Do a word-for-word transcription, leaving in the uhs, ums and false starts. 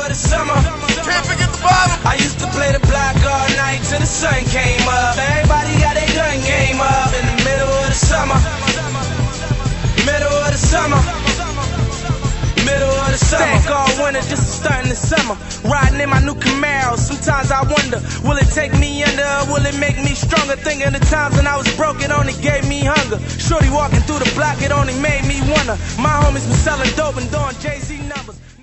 of the summer. Can't forget the bottom. I used to play the block all night till the sun came up. Everybody got their gun game up in the middle of the summer. Middle of the summer. Middle of the summer. Stack all winter just to start in the summer. Riding in my new Camaro. Sometimes I wonder, will it take me under or will it make me stronger? Thinking the times when I was broke, it only gave me hunger. Shorty walking through the block, it only made me wonder. My homies been selling dope and doing Jay-Z numbers.